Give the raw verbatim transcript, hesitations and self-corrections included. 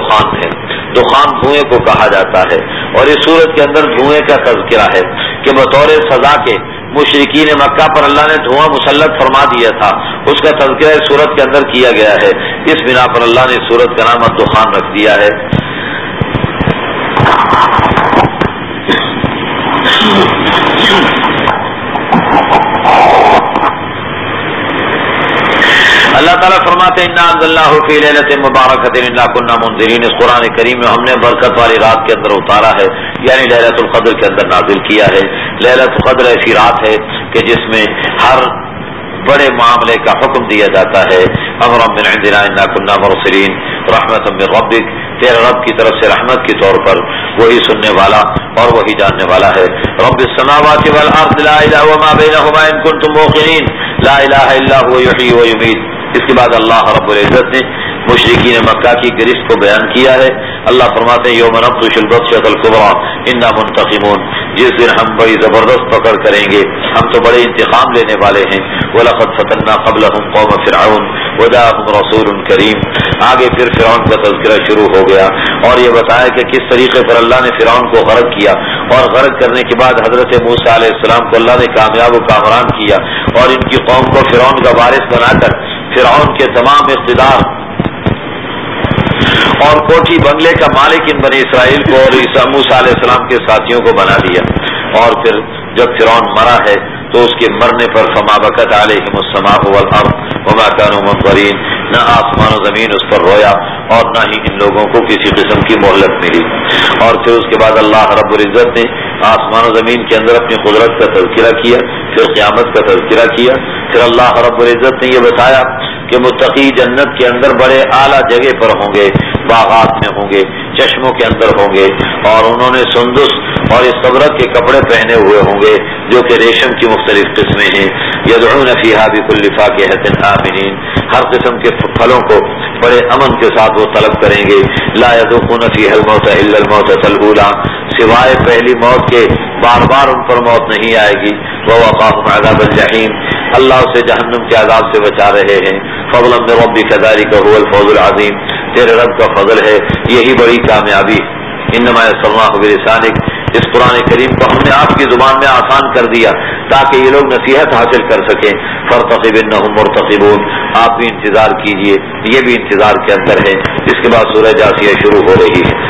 دخان ہے. دخان دھوئیں کو کہا جاتا ہے. اور اس سورت کے اندر دھوئیں کا تذکرہ ہے کہ بطور سزا کے مشرکین مکہ پر اللہ نے دھواں مسلط فرما دیا تھا، اس کا تذکرہ اس سورت کے اندر کیا گیا ہے. اس بنا پر اللہ نے اس سورت کا نام الدخان رکھ دیا ہے. اللہ تعالیٰ فرماتے ہیں انا انزلناہ فی لیلۃ مبارکۃ انا کنا منذرین. اس قرآن کریم میں ہم نے برکت والی رات کے اندر اتارا ہے، یعنی لیلۃ القدر کے اندر نازل کیا ہے. لیلۃ القدر ایسی رات ہے کہ جس میں ہر بڑے معاملے کا حکم دیا جاتا ہے. امرا من عندنا انا کنا مرسلین رحمتا من ربک، تیرے رب کی طرف سے رحمت کے طور پر، وہی سننے والا اور وہی جاننے والا ہے. رب السماوات والارض لا الہ وما بینہما ان کنتم موقنین لا الہ الا هو یحیی ویمیت. اس کے بعد اللہ رب العزت نے مشرکین مکہ کی گرفت کو بیان کیا ہے. اللہ فرماتے ہیں یوم نبطش البطشۃ الکبریٰ انا منتقمون. جس دن ہم بڑی زبردست پکڑ کریں گے، ہم تو بڑے انتقام لینے والے ہیں. وَلَقَدْ فَتَنَّا قَبْلَهُمْ قَوْمَ فِرْعَوْنَ وَجَاءَهُمْ رَسُولٌ كَرِيمٌ. آگے پھر فرعون کا تذکرہ شروع ہو گیا اور یہ بتایا کہ کس طریقے پر اللہ نے فرعون کو غرق کیا، اور غرق کرنے کے بعد حضرت موسیٰ علیہ السلام کو اللہ نے کامیاب و کامران کیا اور ان کی قوم کو فرعون کا وارث بنا کر فرعون کے تمام اقتدار اور کوٹھی بنگلے کا مالک ان بنی اسرائیل کو اور عیسیٰ موسیٰ علیہ السلام کے ساتھیوں کو بنا دیا. اور پھر جب فرعون مرا ہے تو اس کے مرنے پر فما بکت علیہم السماء والارض وما كانوا منظرین، نہ آسمان و زمین اس پر رویا اور نہ ہی ان لوگوں کو کسی قسم کی مہلت ملی. اور پھر اس کے بعد اللہ رب العزت نے آسمان و زمین کے اندر اپنی قدرت کا تذکرہ کیا، پھر قیامت کا تذکرہ کیا. پھر اللہ رب العزت نے یہ بتایا کہ متقی جنت کے اندر بڑے اعلیٰ جگہ پر ہوں گے، باغات میں ہوں گے، چشموں کے اندر ہوں گے، اور انہوں نے سندس اور استبرق کے کپڑے پہنے ہوئے ہوں گے جو کہ ریشم کی مختلف قسمیں ہیں. یدعون فیہا بکل فاکہۃ آمنین، ہر قسم کے پھلوں کو بڑے امن کے ساتھ وہ طلب کریں گے. لا یذوقون فیہا الموت الا الموتۃ الاولیٰ، سوائے پہلی موت کے بار بار ان پر موت نہیں آئے گی. ووقاہم عذاب الجحیم، اللہ سے جہنم کے عذاب سے بچا رہے ہیں. فضلا من ربک ذلک هو الفوز العظیم، تیرے رب کا فضل ہے، یہی بڑی کامیابی. انما یسرناہ بلسانک، اس قرآن کریم کو ہم نے آپ کی زبان میں آسان کر دیا تاکہ یہ لوگ نصیحت حاصل کر سکیں. فارتقب انہم مرتقبون، آپ بھی انتظار کیجئے، یہ بھی انتظار کے اندر ہے. اس کے بعد سورہ جاثیہ شروع ہو رہی ہے.